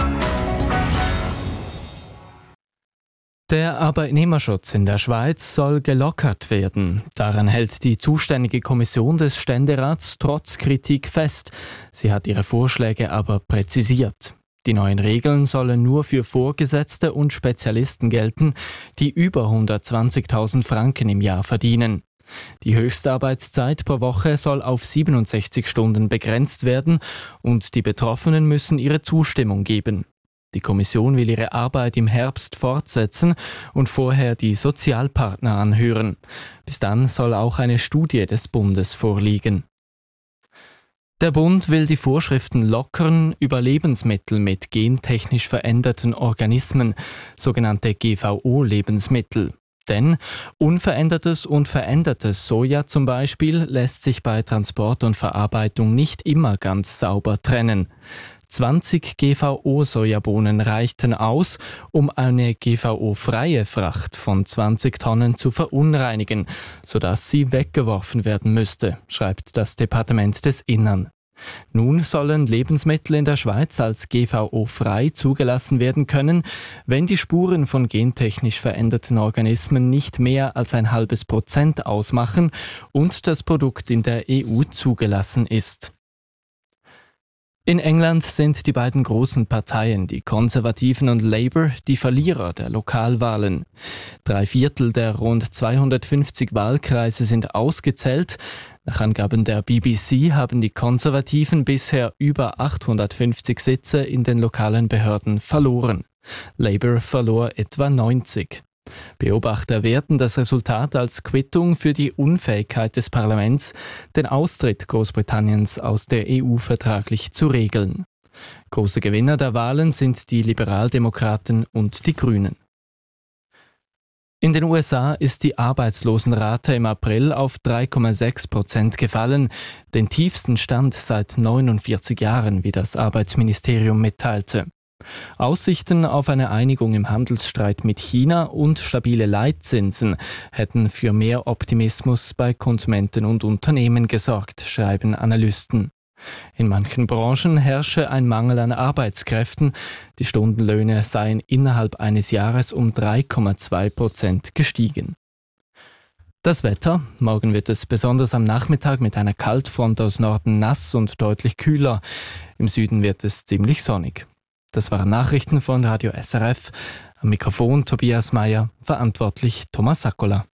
Der Arbeitnehmerschutz in der Schweiz soll gelockert werden. Daran hält die zuständige Kommission des Ständerats trotz Kritik fest. Sie hat ihre Vorschläge aber präzisiert. Die neuen Regeln sollen nur für Vorgesetzte und Spezialisten gelten, die über 120.000 Franken im Jahr verdienen. Die Höchstarbeitszeit pro Woche soll auf 67 Stunden begrenzt werden und die Betroffenen müssen ihre Zustimmung geben. Die Kommission will ihre Arbeit im Herbst fortsetzen und vorher die Sozialpartner anhören. Bis dann soll auch eine Studie des Bundes vorliegen. Der Bund will die Vorschriften lockern über Lebensmittel mit gentechnisch veränderten Organismen, sogenannte GVO-Lebensmittel. Denn unverändertes und verändertes Soja zum Beispiel lässt sich bei Transport und Verarbeitung nicht immer ganz sauber trennen. 20 GVO-Sojabohnen reichten aus, um eine GVO-freie Fracht von 20 Tonnen zu verunreinigen, sodass sie weggeworfen werden müsste, schreibt das Departement des Innern. Nun sollen Lebensmittel in der Schweiz als GVO-frei zugelassen werden können, wenn die Spuren von gentechnisch veränderten Organismen nicht mehr als 0,5% ausmachen und das Produkt in der EU zugelassen ist. In England sind die beiden großen Parteien, die Konservativen und Labour, die Verlierer der Lokalwahlen. 3/4 der rund 250 Wahlkreise sind ausgezählt. Nach Angaben der BBC haben die Konservativen bisher über 850 Sitze in den lokalen Behörden verloren. Labour verlor etwa 90. Beobachter werten das Resultat als Quittung für die Unfähigkeit des Parlaments, den Austritt Großbritanniens aus der EU vertraglich zu regeln. Große Gewinner der Wahlen sind die Liberaldemokraten und die Grünen. In den USA ist die Arbeitslosenrate im April auf 3,6% gefallen, den tiefsten Stand seit 49 Jahren, wie das Arbeitsministerium mitteilte. Aussichten auf eine Einigung im Handelsstreit mit China und stabile Leitzinsen hätten für mehr Optimismus bei Konsumenten und Unternehmen gesorgt, schreiben Analysten. In manchen Branchen herrsche ein Mangel an Arbeitskräften. Die Stundenlöhne seien innerhalb eines Jahres um 3,2% gestiegen. Das Wetter. Morgen wird es besonders am Nachmittag mit einer Kaltfront aus Norden nass und deutlich kühler. Im Süden wird es ziemlich sonnig. Das waren Nachrichten von Radio SRF. Am Mikrofon Tobias Meyer, verantwortlich Thomas Sackola.